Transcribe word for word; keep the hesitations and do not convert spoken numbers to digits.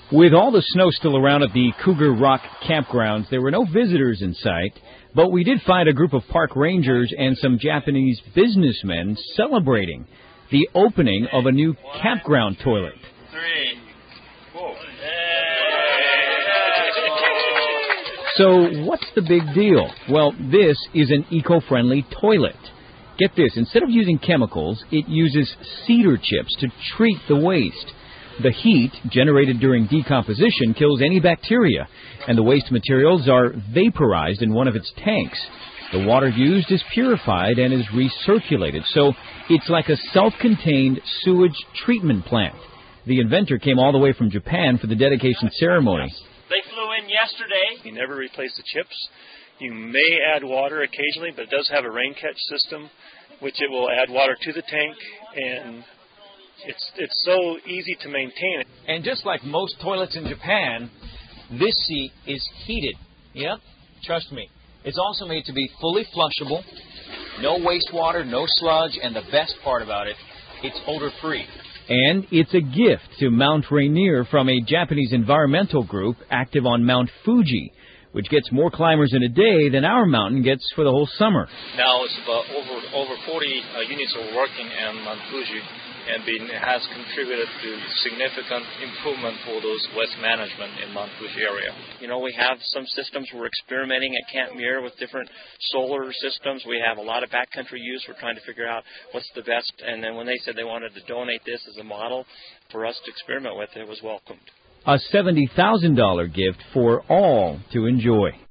With all the snow still around at the Cougar Rock campgrounds, there were no visitors in sight, but we did find a group of park rangers and some Japanese businessmen celebrating the opening of a new campground toilet. Three, four. So what's the big deal? Well, this is an eco-friendly toilet. Get this, instead of using chemicals, it uses cedar chips to treat the waste. The heat generated during decomposition kills any bacteria, and the waste materials are vaporized in one of its tanks. The water used is purified and is recirculated, so it's like a self-contained sewage treatment plant. The inventor came all the way from Japan for the dedication ceremony. They flew in yesterday. You never replace the chips. You may add water occasionally, but it does have a rain catch system, which it will add water to the tank, and It's it's so easy to maintain. And just like most toilets in Japan, this seat is heated. Yep, trust me. It's also made to be fully flushable, no wastewater, no sludge, and the best part about it, it's odor-free. And it's a gift to Mount Rainier from a Japanese environmental group active on Mount Fuji, which gets more climbers in a day than our mountain gets for the whole summer. Now it's about over over forty uh, units are working on Mount Fuji, and been, has contributed to significant improvement for those waste management in Mount Fuji area. You know, we have some systems we're experimenting at Camp Muir with different solar systems. We have a lot of backcountry use. We're trying to figure out what's the best. And then when they said they wanted to donate this as a model for us to experiment with, it was welcomed. A seventy thousand dollars gift for all to enjoy.